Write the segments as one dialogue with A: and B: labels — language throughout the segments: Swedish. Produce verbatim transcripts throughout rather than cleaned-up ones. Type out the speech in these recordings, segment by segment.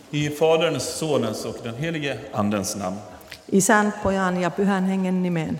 A: I Faderns, Sonens och den helige Andens namn.
B: Isän, Pojan ja Pyhän Hengen nimeen.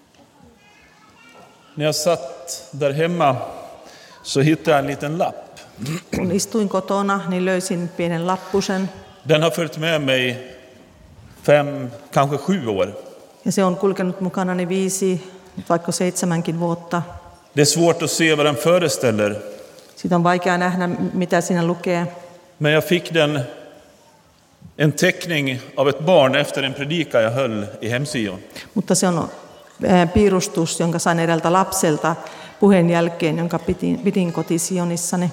A: När jag satt där hemma så hittade jag en liten lapp.
B: Kun istuin kotona, niin löysin pienen lappusen.
A: Den har följt med mig fem, kanske sju år.
B: Ja se on kulkenut mukanani viisi, vaikka seitsemänkin vuotta.
A: Det är svårt att se vad den föreställer.
B: Siitä on vaikea nähdä, mitä siinä lukee.
A: Men jag fick den en teckning av ett barn efter en predika jag höll i Hemsion.
B: Mutta se on piirustus, jonka sain edeltä lapselta puheen jälkeen, jonka pidin, pidin kotisionissani.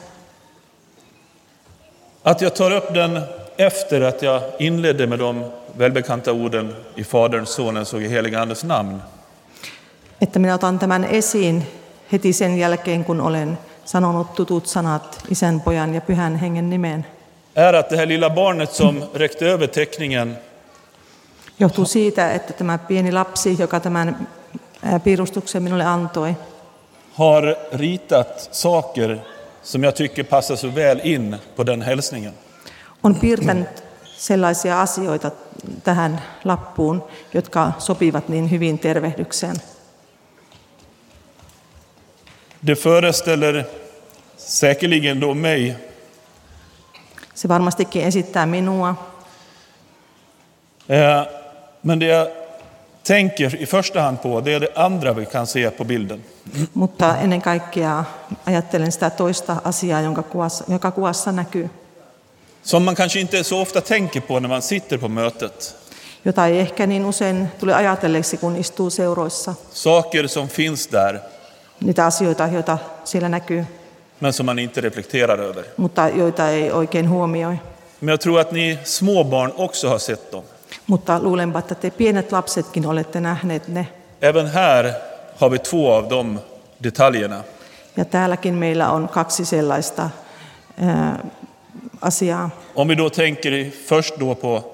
A: Att jag tar upp den efter att jag inledde med de välbekanta orden i Faderns, Sonens och i heliga Andens namn.
B: Että minä otan tämän esiin heti sen jälkeen, kun olen sanonut tutut sanat Isän, Pojan ja Pyhän Hengen nimeen.
A: Är att det här lilla barnet som räckte över teckningen
B: johtuu siitä, että tämä pieni lapsi, joka tämän piirustuksen minulle antoi,
A: har ritat saker som jag tycker passar så väl in på den hälsningen.
B: On piirtänyt sellaisia asioita tähän lappuun, jotka sopivat niin hyvin tervehdykseen.
A: Det föreställer säkerligen då mig.
B: Se varmastikin esittää minua.
A: Eh, men det jag tänker i första hand på, det är det andra vi kan se på bilden.
B: Mutta ennen kaikkea ajattelen sitä toista asiaa, jonka kuvassa, joka kuvassa näkyy.
A: Som man kanske inte så ofta tänker på när man sitter på mötet.
B: Jota ei ehkä niin usein tule ajatelleeksi, kun istuu seuroissa.
A: Saker som finns där.
B: Niitä asioita, joita siellä näkyy.
A: Men som man inte reflekterar över.
B: Mutta joita ei oikein huomioi.
A: Men jag tror att ni småbarn också har sett dem.
B: Mutta luulenpa, että te pienet lapsetkin olette nähneet ne.
A: Även här har vi två av de detaljerna.
B: Ja täälläkin meillä on kaksi sellaista ää, asiaa.
A: Om vi då tänker först då på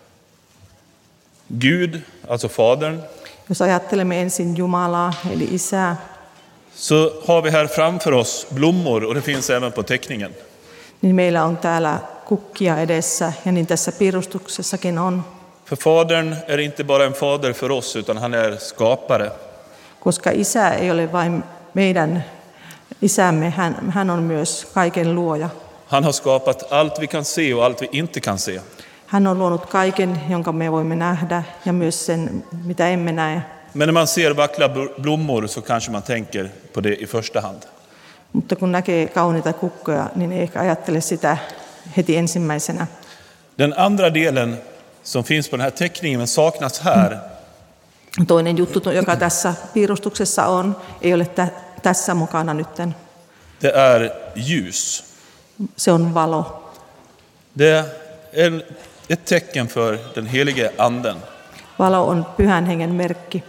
A: Gud, alltså Fadern.
B: Jos ajattelemme ensin Jumalaa, eli Isää,
A: så har vi här framför oss blommor, och det finns även på teckningen.
B: Niin meillä on täällä kukkia edessä, ja niin tässä piirustuksessakin on.
A: För Fadern är inte bara en fader för oss, utan han är skapare.
B: Koska Isä ei ole vain meidän isämme, hän, hän on myös kaiken luoja.
A: Han har skapat allt vi kan se och allt vi inte kan se.
B: Hän on luonut kaiken, jonka me voimme nähdä, ja myös sen, mitä emme näe.
A: Men när man ser vackra blommor så kanske man tänker på det i första hand.
B: Mutta kun näkee kauniita kukkoja, niin ei ehkä ajattele sitä heti ensimmäisenä.
A: Den andra delen som finns på den här teckningen men saknas här.
B: Toinen juttu, joka tässä piirustuksessa on, ei ole tä- tässä mukana nytten.
A: Det är ljus.
B: Se on valo.
A: Det är ett tecken för den helige anden.
B: Valo on Pyhän Hengen merkki.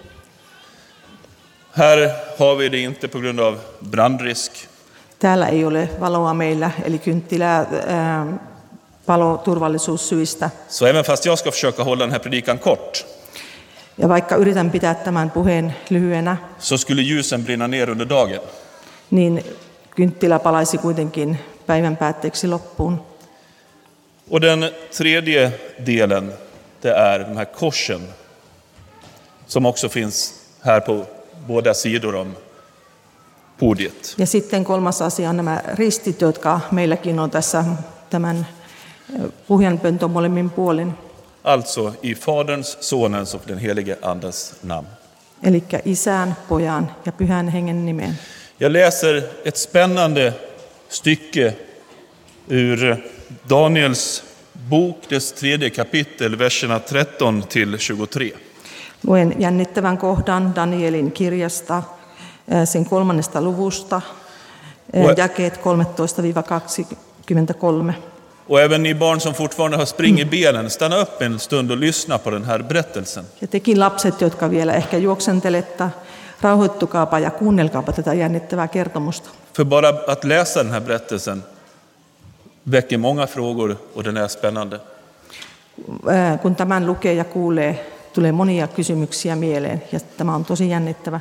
A: Här har vi det inte på grund av brandrisk.
B: Täällä ei ole valoa meillä, eli kynttilää ää, paloturvallisuussyistä.
A: Så även fast jag ska försöka hålla den här predikan kort,
B: Ja vaikka yritän pitää tämän puheen lyhyenä,
A: så skulle ljusen brinna ner under dagen.
B: niin kynttilä palaisi kuitenkin päivän päätteeksi loppuun.
A: Och den tredje delen, det är de här korsen som också finns här på båda sidor om podiet.
B: Ja sitten kolmas asia on nämä ristit, jotka meilläkin on tässä tämän puhujanpöntön molemmin puolin.
A: Alltså i Faderns, Sonens och den helige Andens namn.
B: Eli Isän, Pojan ja Pyhän Hengen nimeen.
A: Jag läser ett spännande stycke ur Daniels bok, dess tredje kapitel, verserna tretton till tjugotre.
B: Luen jännittävän kohdan Danielin kirjasta, sen kolmannesta luvusta, jakeet kolmetoista kaksikymmentäkolme.
A: Och även ni barn som fortfarande har spring i benen, stanna upp en stund och lyssna på den här berättelsen.
B: Ja tekin lapset, jotka vielä ehkä juoksentelette, rauhoittukaapa ja kuunnelkaapa tätä jännittävää kertomusta.
A: För bara att läsa den här berättelsen väcker många frågor och den är spännande.
B: Kun tämän lukee ja kuulee, tulee monia kysymyksiä mieleen, ja tämä on tosi jännittävä.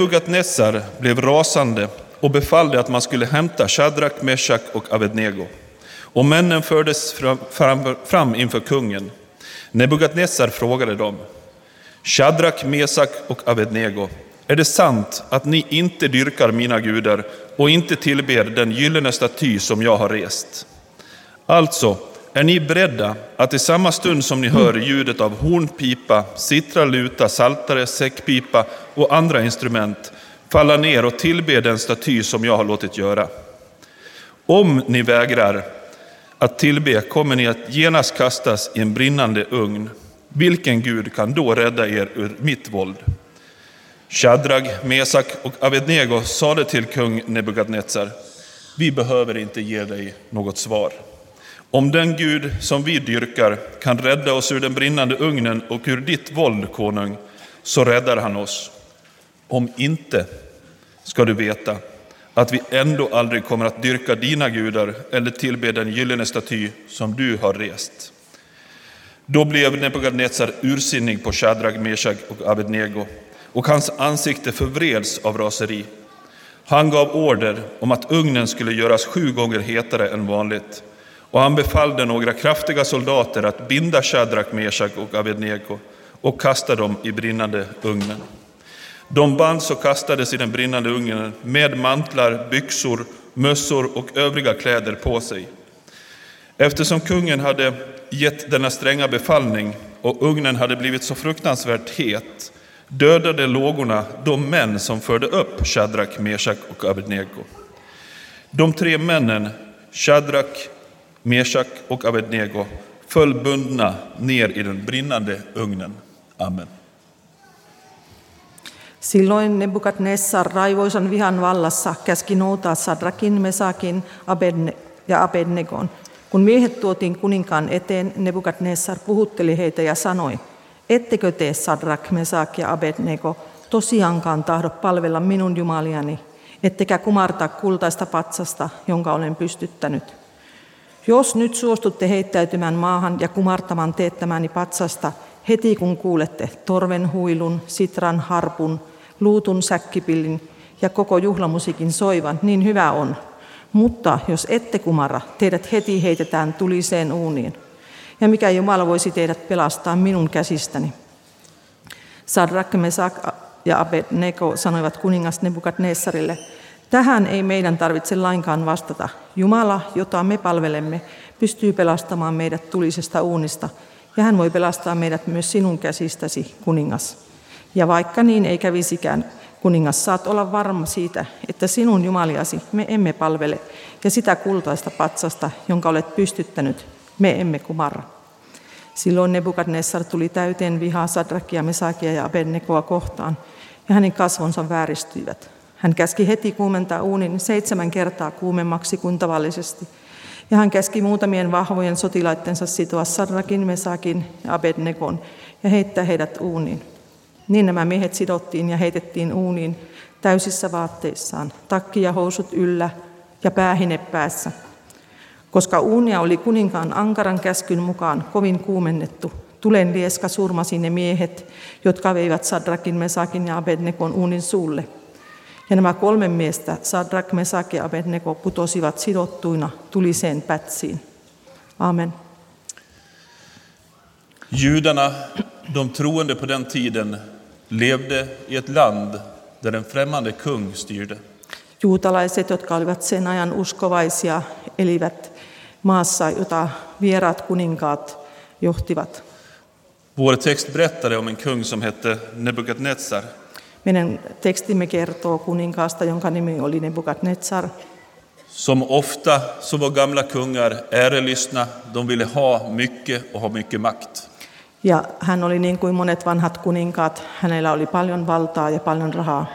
A: Nebukadnessar blev rasande och befallde att man skulle hämta Shadrach, Meshach och Abednego. Och männen fördes fram, fram, fram inför kungen. Nebukadnessar frågade dem: Shadrak, Mesak och Abednego, är det sant att ni inte dyrkar mina gudar och inte tillber den gyllene staty som jag har rest? Alltså, är ni beredda att i samma stund som ni hör ljudet av hornpipa, sitra, luta, saltare, säckpipa och andra instrument falla ner och tillbe den staty som jag har låtit göra? Om ni vägrar att tillbe kommer ni att genast kastas i en brinnande ugn. Vilken Gud kan då rädda er ur mitt våld? Shadrag, Mesak och Abednego sade till kung Nebukadnetsar: Vi behöver inte ge dig något svar. Om den Gud som vi dyrkar kan rädda oss ur den brinnande ugnen och ur ditt våld, konung, så räddar han oss. Om inte, ska du veta att vi ändå aldrig kommer att dyrka dina gudar eller tillbe den gyllene staty som du har rest. Då blev Nebukadnetsar ursinnig på Shadrag, Meshach och Abednego, och hans ansikte förvreds av raseri. Han gav order om att ugnen skulle göras sju gånger hetare än vanligt, och han befallde några kraftiga soldater att binda Shadrag, Meshach och Abednego och kasta dem i brinnande ugnen. De bands och kastades i den brinnande ugnen med mantlar, byxor, mössor och övriga kläder på sig. Eftersom kungen hade gett denna stränga befallning och ugnen hade blivit så fruktansvärt het, dödade lågorna de män som förde upp Shadrag, Meshach och Abednego. De tre männen, Shadrag, Meshach och Abednego, föll bundna ner i den brinnande ugnen. Amen.
B: Silloin Nebukadnessar raivoisan vihan vallassa käski noutaa Shadrakin, Mesakin Abedne- ja Abednegon. Kun miehet tuotiin kuninkaan eteen, Nebukadnessar puhutteli heitä ja sanoi: Ettekö te, Shadrak, Mesak ja Abednego, tosiaankaan tahdo palvella minun jumaliani, ettekä kumartaa kultaista patsasta, jonka olen pystyttänyt? Jos nyt suostutte heittäytymään maahan ja kumartamaan teettämäni patsasta, heti kun kuulette torven huilun, sitran harpun, luutun säkkipillin ja koko juhlamusiikin soivan, niin hyvä on. Mutta jos ette kumarra, teidät heti heitetään tuliseen uuniin. Ja mikä Jumala voisi teidät pelastaa minun käsistäni? Shadrach, Mesak ja Abednego sanoivat kuningas Nebukadnessarille: Tähän ei meidän tarvitse lainkaan vastata. Jumala, jota me palvelemme, pystyy pelastamaan meidät tulisesta uunista, ja hän voi pelastaa meidät myös sinun käsistäsi, kuningas. Ja vaikka niin ei kävisikään, kuningas, saat olla varma siitä, että sinun jumaliasi me emme palvele, ja sitä kultaista patsasta, jonka olet pystyttänyt, me emme kumarra. Silloin Nebukadnessar tuli täyteen vihaa Shadrakia, Mesakia ja Abednegoa kohtaan, ja hänen kasvonsa vääristyivät. Hän käski heti kuumentaa uunin seitsemän kertaa kuumemmaksi kuin tavallisesti, ja hän käski muutamien vahvojen sotilaittensa sitoa Shadrakin, Mesakin ja Abednegon ja heittää heidät uuniin. Niin nämä miehet sidottiin ja heitettiin uuniin täysissä vaatteissaan, takki ja housut yllä ja päähine päässä. Koska uunia oli kuninkaan ankaran käskyn mukaan kovin kuumennettu, tulen lieska surmasi ne miehet, jotka veivät Shadrakin, Mesakin ja Abednegon uunin suulle. Ja nämä kolme miestä, Shadrach, Mesak ja Abednego, putosivat sidottuina tuliseen pätsiin. Amen.
A: Judarna, de troende på den tiden, levde i ett land där en främmande kung styrde.
B: Juutalaiset, jotka olivat sen ajan uskovaisia, elivät maassa, jota vieraat kuninkaat johtivat.
A: Vår text berättade om en kung som hette Nebukadnetsar.
B: Meidän tekstimme kertoo kuninkaasta, jonka nimi oli Nebukadnetsar.
A: Som ofta så var gamla kungar ärelystna, de ville ha mycket och ha mycket makt.
B: Ja hän oli niin kuin monet vanhat kuninkaat, hänellä oli paljon valtaa ja paljon rahaa.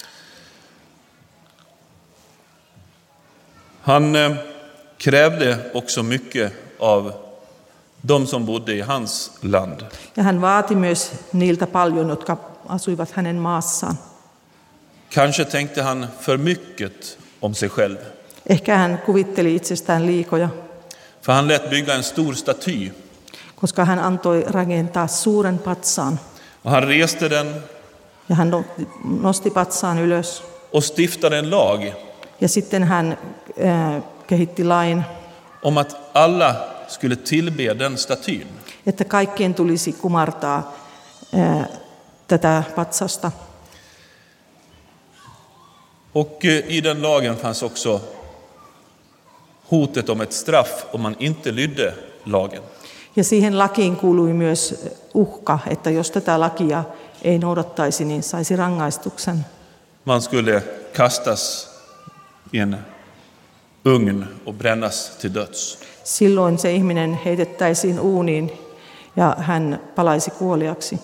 A: Han eh, krävde också mycket av de som bodde i hans land.
B: Ja hän vaati myös niiltä paljon, jotka asuivat hänen maassaan.
A: Kanske tänkte han för mycket om sig själv.
B: Ehkä hän kuvitteli itsestään liikoja,
A: För han lät bygga en stor staty.
B: koska hän antoi rakentaa suuren patsaan.
A: Och han reste den
B: Ja hän nosti patsaan ylös.
A: och stiftade en lag.
B: Ja sitten hän äh, kehitti lain.
A: om att alla skulle tillbe den statyn.
B: Että kaikkien tulisi kumartaa ää, tätä patsasta.
A: Och i den lagen fanns också hotet om ett straff om man inte lydde lagen.
B: Ja siihen lakiin kuului myös uhka, että jos tätä lakia ei noudattaisi, niin saisi rangaistuksen.
A: Man skulle kastas i en ugn och brännas till döds.
B: Silloin se ihminen heitettäisiin uuniin ja hän palaisi kuoliaksi.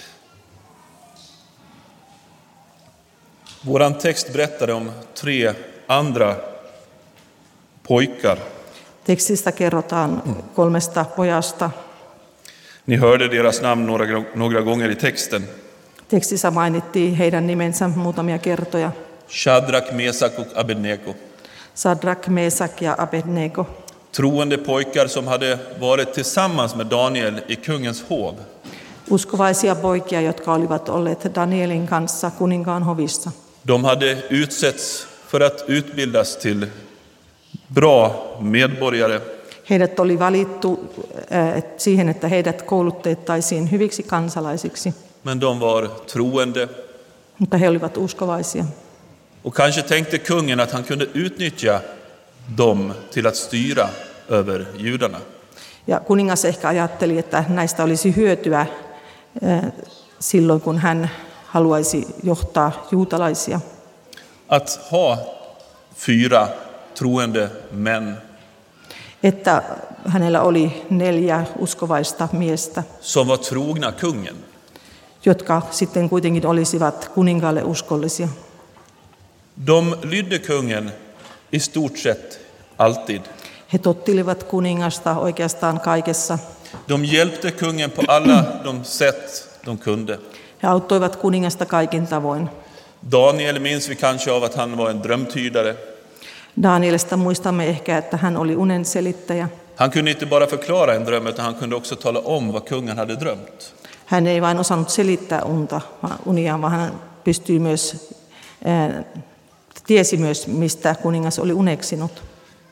A: Våran text berättar om tre andra pojkar.
B: Tekstistä kerrotaan kolmesta pojasta.
A: Ni hörde deras namn några, några gånger i texten.
B: Tekstissä mainittiin heidän nimensä muutamia kertoja.
A: Shadrach, Mesak och Abednego.
B: Sadrak, Mesak ja Abednego.
A: Troende pojkar som hade varit tillsammans med Daniel i kungens hov.
B: Uskovaisia poikia, jotka olivat olleet Danielin kanssa kuninkaan hovissa.
A: De hade utsetts för att utbildas till bra medborgare.
B: Heidät oli valittu äh, siihen, että heidät koulutettaisiin hyviksi kansalaisiksi.
A: Men de var troende.
B: Mutta he olivat uskovaisia.
A: Och kanske tänkte kungen att han kunde utnyttja dem till att styra över judarna.
B: Ja kuningas ehkä ajatteli, että näistä olisi hyötyä äh, silloin, kun hän haluaisi johtaa juutalaisia.
A: Att ha fyra troende män
B: Että hänellä oli neljä uskovaista miestä,
A: som var trogna kungen.
B: jotka sitten kuitenkin olisivat kuninkaalle uskollisia.
A: De lydde kungen i stort sett alltid.
B: He tottilivat kuningasta oikeastaan kaikessa.
A: De hjälpte kungen på alla de sätt de kunde.
B: He auttoivat kuningasta kaikin tavoin.
A: Daniel minns vi kanske av att han var en drömtydare.
B: Danielista muistamme ehkä, että hän oli unen selittäjä.
A: Han kunde inte bara förklara en dröm, utan han kunde också tala om vad kungen hade drömt.
B: Hän ei vain osannut selittää unta, uniaan, vaan hän pystyi myös, ää, tiesi myös, mistä kuningas oli uneksinut.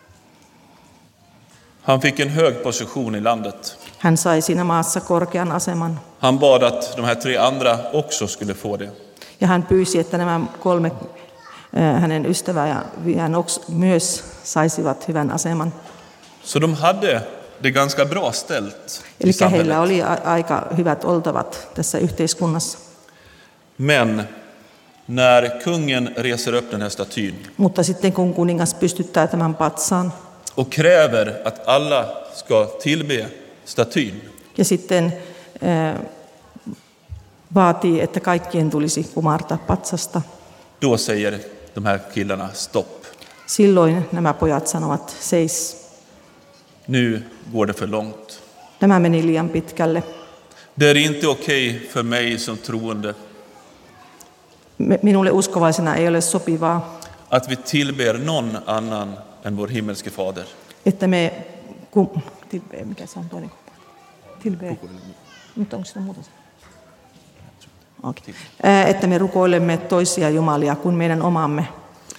A: Han fick en hög position i landet.
B: Hän sai siinä maassa korkean aseman.
A: Han bad att de här tre andra också skulle få det.
B: Ja hän pyysi, että nämä kolme ää, hänen ystävää ja hän myös saisivat hyvän aseman.
A: Så de hade det ganska bra ställt i
B: Eli
A: samhället.
B: heillä oli a- aika hyvät oltavat tässä yhteiskunnassa.
A: Men när kungen reser upp den här statyn
B: Mutta sitten kun kuningas pystyttää tämän patsaan
A: och kräver att alla ska tillbe statyn,
B: ja sitten ää, vaatii, että kaikkien tulisi kumartaa patsasta,
A: då säger de här killarna stopp.
B: silloin nämä pojat sanovat seis.
A: Nu går det för långt.
B: Tämä meni liian pitkälle.
A: Det är inte okej för mig som troende
B: Me- Minulle uskovaisena ei ole sopivaa,
A: att vi tillber någon annan än vår himmelske fader.
B: että me... Ku, tilbe, mikä se on toinen kumppani? Tilbe. Mutta onko sitä muuta? Okay. Ää, Että me rukoilemme toisia jumalia kuin meidän omamme.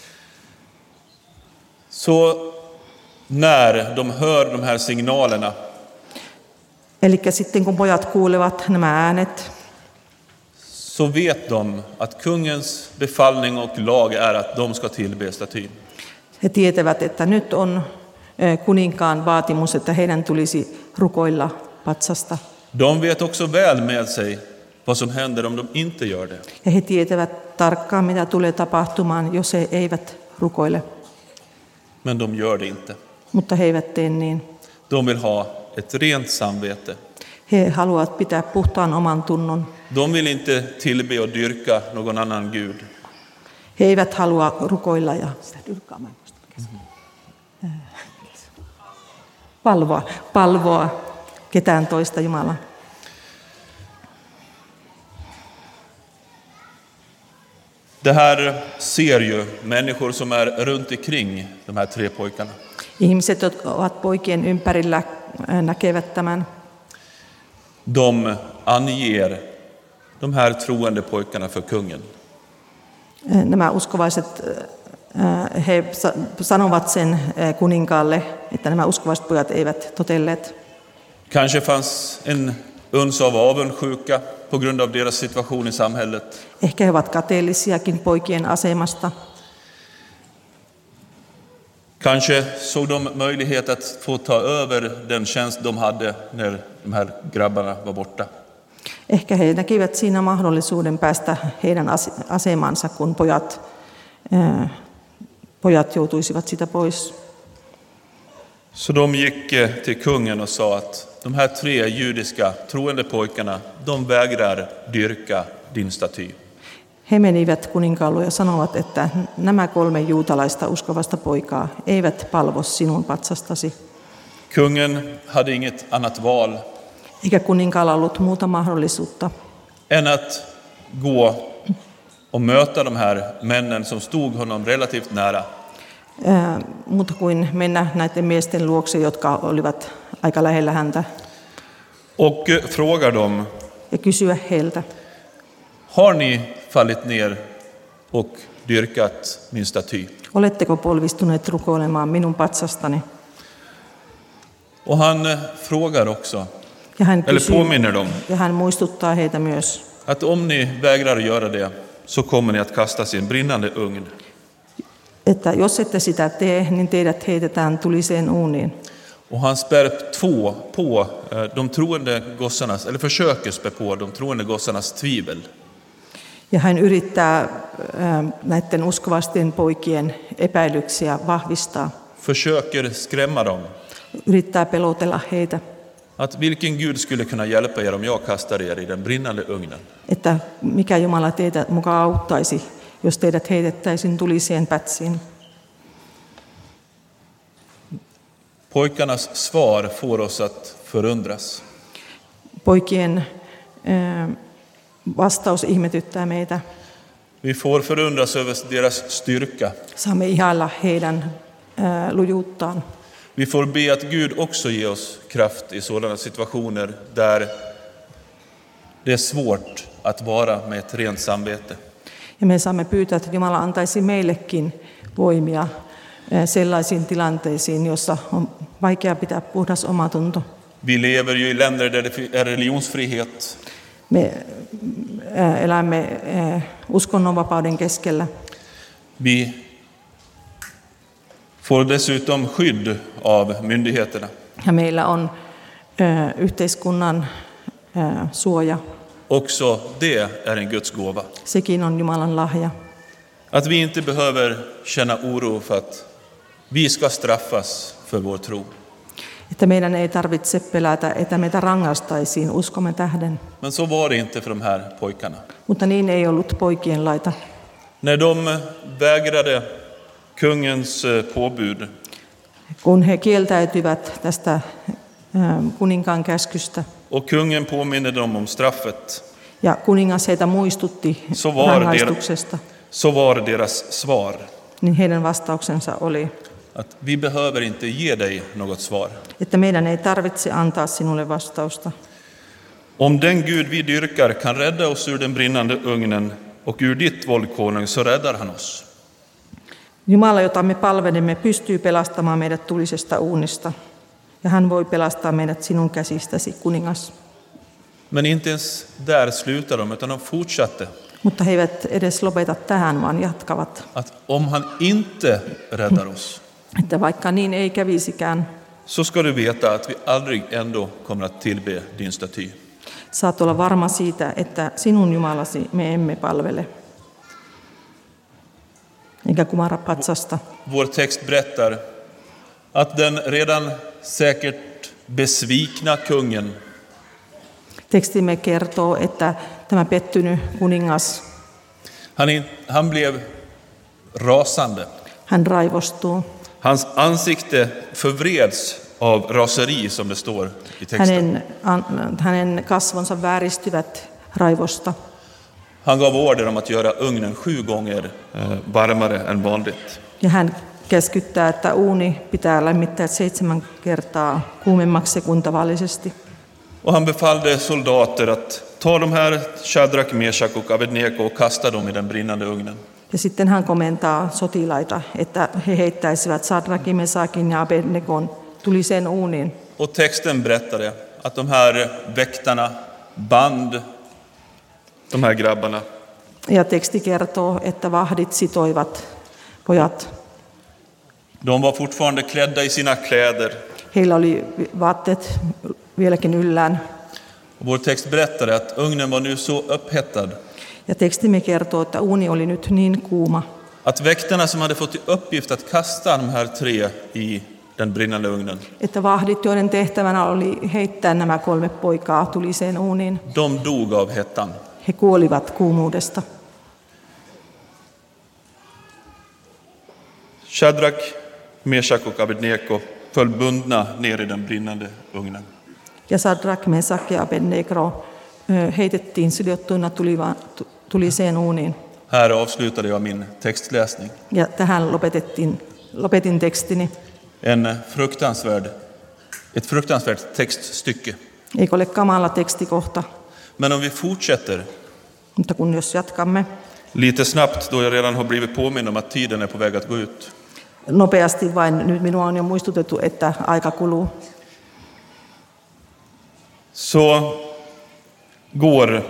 A: Så när de hör de här signalerna
B: Eli sitten kun pojat kuulevat nämä äänet,
A: så vet de att kungens befallning och lag är att de ska tillbe statyn.
B: he tietävät, että nyt on ää, kuninkaan vaatimus, että heidän tulisi rukoilla patsasta.
A: De vet också väl med sig vad som händer om de inte gör det.
B: Ja he tietävät tarkkaan, mitä tulee tapahtumaan, jos he eivät rukoile.
A: Men de gör det inte.
B: Mutta he eivät tee niin.
A: De vill ha ett rent samvete.
B: He haluavat pitää puhtaan oman tunnon.
A: De vill inte tillbe och dyrka någon annan gud.
B: He eivät halua rukoilla ja sitä dyrkkaa, mä en muista, mikä se on. palvoa, palvoa ketään toista Jumalaa.
A: Det här ser ju människor som är runt omkring de här tre pojkarna.
B: Ihmiset, jotka ovat poikien ympärillä, ää, näkevät tämän.
A: De anger de här troende pojkarna för kungen.
B: Nämä uskovaiset, ää, he sa- sanovat sen ää, kuninkaalle. että nämä uskovaiset pojat eivät totelleet.
A: Kanske fanns en uns av avundsjuka på grund av deras situation i samhället.
B: Ehkä he ovat kateellisiakin poikien asemasta.
A: Kanske såg de möjlighet att få ta över den tjänst de hade när de här grabbarna var borta.
B: Ehkä he näkivät siinä mahdollisuuden päästä heidän asemansa, kun pojat, ää, pojat joutuisivat sitä pois.
A: Så de gick till kungen och sa att de här tre judiska troende pojkarna, de vägrar dyrka din staty.
B: He menivät kuninkaalle ja sanovat, että nämä kolme juutalaista uskovasta poikaa eivät palvo sinun patsastasi.
A: Kungen hade inget annat val
B: Eikä kuninkaalla ollut muuta mahdollisuutta
A: än att gå och möta de här männen som stod honom relativt nära.
B: ää, muuta kuin mennä näiden miesten luokse, jotka olivat aika lähellä häntä,
A: Och frågar dem:
B: ja kysyä heiltä,
A: har ni fallit ner och dyrkat min staty?
B: oletteko polvistuneet rukoilemaan minun patsastani?
A: Och han frågar också,
B: Ja hän,
A: eller
B: kysyy,
A: påminner dem,
B: ja hän muistuttaa heitä myös,
A: att om ni vägrar göra det så kommer ni att kastas i en brinnande ugn.
B: että jos ette sitä tee, niin teidät heitetään tuliseen uuniin.
A: Och han spär två på de troende gossarnas, eller försöker spä på de troende gossarnas tvivel.
B: Ja hän yrittää ää, näiden uskovastien poikien epäilyksiä vahvistaa,
A: Försöker skrämma dem.
B: yrittää pelotella heitä,
A: Att vilken Gud skulle kunna hjälpa er om jag kastar er i den brinnande ugnen.
B: että mikä Jumala teitä mukaan auttaisi, jos teidät heitettäisiin tuliseen pätsiin.
A: Pojkarnas svar får oss att förundras.
B: Poikien ää, vastaus ihmetyttää meitä.
A: Vi får förundras över deras styrka.
B: Saamme ihailla heidän ää, lujuuttaan.
A: Vi får be att Gud också ger oss kraft i sådana situationer där det är svårt att vara med ett rent samvete.
B: Ja me saamme pyytää, että Jumala antaisi meillekin voimia ää, sellaisiin tilanteisiin, jossa on vaikea pitää puhdas omatunto.
A: Vi lever ju i länder där det är religionsfrihet.
B: Me ää, elämme ää, uskonnonvapauden keskellä.
A: Vi får dessutom skydd av myndigheterna.
B: Ja meillä on ää, yhteiskunnan ää, suoja.
A: Också det är en Guds gåva.
B: Sekin on Jumalan lahja.
A: Att vi inte behöver känna oro för att vi ska straffas för vår tro.
B: Että meidän ei tarvitse pelätä, että meitä rangaistaisiin uskomme tähden.
A: Men så var det inte för de här pojkarna.
B: Mutta niin ei ollut poikien laita.
A: När de vägrade kungens påbud,
B: Kun he kieltäytyvät tästä ää, kuninkaan käskystä
A: och kungen påminner dem om straffet,
B: ja kuningas heitä muistutti
A: Så var det-
B: rangaistuksesta,
A: så var deras svar
B: niin heidän vastauksensa oli,
A: att vi behöver inte ge dig något svar.
B: että meidän ei tarvitse antaa sinulle vastausta.
A: Om den Gud vi dyrkar kan rädda oss ur den brinnande ugnen och ur ditt våld, konung, så räddar han oss.
B: Jumala, jota me palvelemme, pystyy pelastamaan meidät tulisesta uunista, ja hän voi pelastaa meidät sinun käsistäsi, kuningas.
A: Men inte ens där slutar de, utan de fortsatte.
B: Mutta he eivät edes lopeta tähän, vaan jatkavat,
A: Att om han inte räddar oss,
B: että vaikka niin ei kävisikään,
A: så ska du veta att vi aldrig ändå kommer att tillbe din staty.
B: saat olla varma siitä, että sinun Jumalasi me emme palvele, eikä kumara patsasta.
A: Vår text berättar att den redan säkert besvikna kungen
B: Tekstimme kertoo, että tämä pettynyt kuningas,
A: Han, in, han blev rasande.
B: hän raivostuu.
A: Hans ansikte förvreds av raseri, som det står i texten.
B: Hänen, an, hänen kasvonsa vääristyvät raivosta.
A: Han gav order om att göra ugnen sju gånger eh, varmare än vanligt.
B: Ja hän käskyttää, että uuni pitää lämmittää seitsemän kertaa kuumemmaksi kuin tavallisesti.
A: Och han befallde soldater att ta de här Shadrach, Meshach och Abednego och kasta dem i den brinnande ugnen.
B: Ja sitten hän komentaa sotilaita, että he heittäisivät Sadrakin, Mesakin ja Abednegon tuliseen uuniin.
A: Och texten berättade att de här väktarna band de här grabbarna.
B: Ja teksti kertoo, että vahdit sitoivat pojat.
A: De var fortfarande klädda i sina kläder.
B: Heillä oli vaatteet vieläkin yllään.
A: Och vår text berättade att ugnen var nu så upphettad
B: Ja tekstimme kertoo, että uuni oli nyt niin kuuma,
A: att väktarna som hade fått i uppgift att kasta de här tre i den brinnande ugnen,
B: että vahdit, joiden tehtävänä oli heittää nämä kolme poikaa tuliseen uuniin,
A: de dog av hettan.
B: he kuolivat kuumuudesta.
A: Shadrak, Meshach och Abednego föll bundna ner i den brinnande ugnen.
B: Ja Sadrak, Mesak ja Abednego ö, heitettiin sidottuina tuliva- tu- tuliseen uuniin.
A: Här avslutade jag min textläsning.
B: Ja tähän lopetettiin, lopetin tekstini.
A: En fruktansvärd, ett fruktansvärt textstycke.
B: Eikö ole kamala tekstikohta?
A: Men om vi fortsätter
B: Mutta kun jos jatkamme
A: lite snabbt, då jag redan har blivit påmind om att tiden är på väg att gå ut.
B: nopeasti vain, nyt minua on jo muistutettu, että aika kuluu.
A: Så går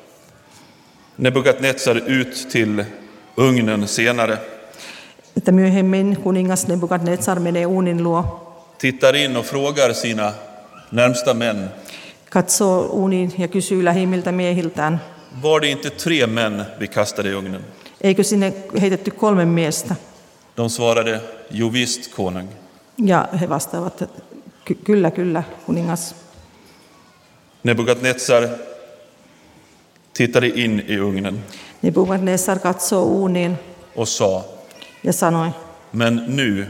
A: Nebukadnetsar ut till ugnen senare,
B: Että myöhemmin kuningas Nebukadnetsar menee uunin luo,
A: tittar in och frågar sina närmsta män:
B: katsoo uuniin ja kysyy lähimmiltä miehiltään,
A: var det inte tre män vi kastade i ugnen?
B: eikö sinne heitetty kolme miestä?
A: De svarade: jo visst, konung.
B: Ja he vastaavat, että ky- kyllä, kyllä, kuningas.
A: Nebukadnetsar tittade in i ugnen
B: Nebukadnessar katsoo uuniin
A: och sa:
B: ja sanoi,
A: men nu,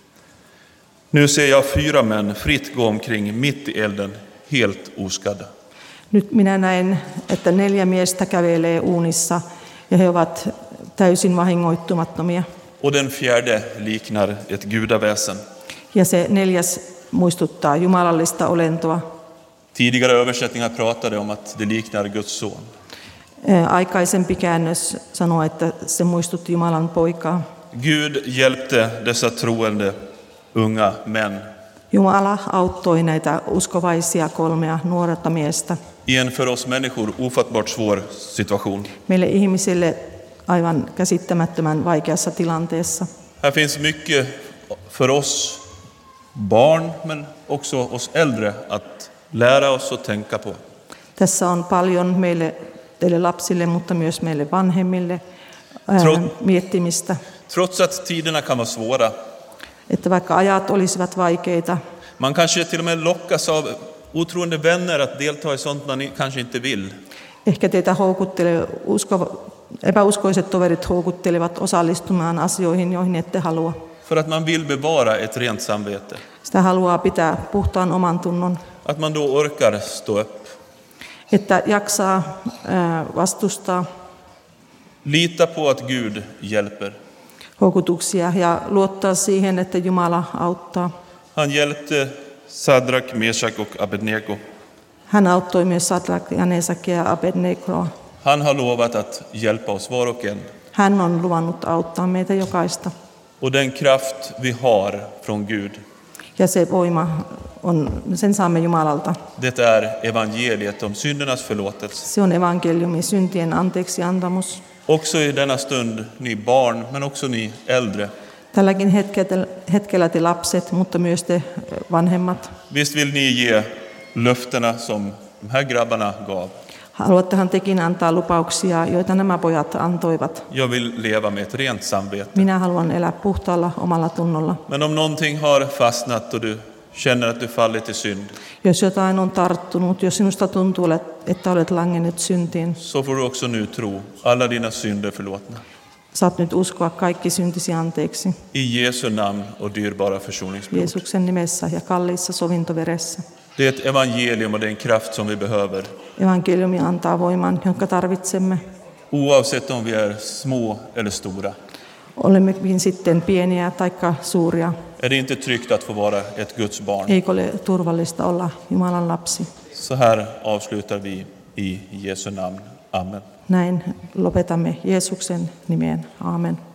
A: nu ser jag fyra män fritt gå omkring mitt i elden, helt oskadda.
B: nyt minä näen, että neljä miestä kävelee uunissa ja he ovat täysin vahingoittumattomia.
A: Och den fjärde liknar ett gudaväsen.
B: Ja se neljäs muistuttaa jumalallista olentoa.
A: Tidigare översättningar pratade om att det liknar Guds son.
B: Ää, Aikaisempi käännös sanoo, että se muistutti Jumalan poikaa.
A: Gud hjälpte dessa troende unga män
B: Jumala auttoi näitä uskovaisia kolmea nuorta miestä.
A: i en för oss människor ofattbart svår situation.
B: Meille ihmisille aivan käsittämättömän vaikeassa tilanteessa.
A: Här finns mycket för oss barn, men också oss äldre, att lära oss och tänka på.
B: Tässä on paljon meille, teille lapsille, mutta myös meille vanhemmille ää,
A: Tro-
B: miettimistä.
A: Trots att tiderna kan vara svåra,
B: Että vaikka ajat olisivat vaikeita,
A: man kanske till och med lockas av otroende vänner att delta i sånt man kanske inte vill.
B: ehkä teitä houkuttelee, usko, epäuskoiset toverit houkuttelevat osallistumaan asioihin, joihin ette halua.
A: För att man vill bevara ett rent samvete.
B: Sitä haluaa pitää puhtaan oman tunnon,
A: Att man då orkar stå upp.
B: että jaksaa ää, vastustaa
A: Lita på att Gud hjälper.
B: houkutuksia ja luottaa siihen, että Jumala auttaa.
A: Han hjälpte Sadrak, Meshach och Abednego.
B: Hän auttoi myös Sadrak ja Mesakia ja Abednegoa.
A: Han har lovat att hjälpa oss var och en.
B: Hän on luvannut auttaa meitä jokaista.
A: Och den kraft vi har från Gud,
B: Ja se voima, on, sen saamme Jumalalta.
A: det är evangeliet om syndernas förlåtelse.
B: Se on evankeliumi, syntien anteeksi antamus.
A: Också i denna stund, ni barn, men också ni äldre.
B: Tälläkin hetkellä, hetkellä te lapset, mutta myös te vanhemmat.
A: Visst vill ni ge löftena som de här grabbarna gav.
B: Haluattehan tekin antaa lupauksia, joita nämä pojat antoivat.
A: Jag vill leva med ett rent samvete.
B: Minä haluan elää puhtaalla omalla tunnolla.
A: Men om någonting har fastnat och du känner att du fallit i synd,
B: Jos jotain on tarttunut, jos sinusta tuntuu, että olet langennut syntiin,
A: så får du också nu tro alla dina synder förlåtna.
B: saat nyt uskoa kaikki syntisi anteeksi.
A: I Jesu namn och dyrbara försoningsblod.
B: Jeesuksen nimessä ja kalliissa sovintoveressä.
A: Det är ett evangelium och det är en kraft som vi behöver.
B: Evankeliumi antaa voiman, jonka tarvitsemme.
A: Oavsett om vi är små eller stora.
B: Olemmekin sitten pieniä tai suuria.
A: Är det inte tryggt att få vara ett Guds barn?
B: Eikö ole turvallista olla Jumalan lapsi?
A: Så här avslutar vi i Jesu namn. Amen.
B: Näin lopetamme Jeesuksen nimeen. Aamen.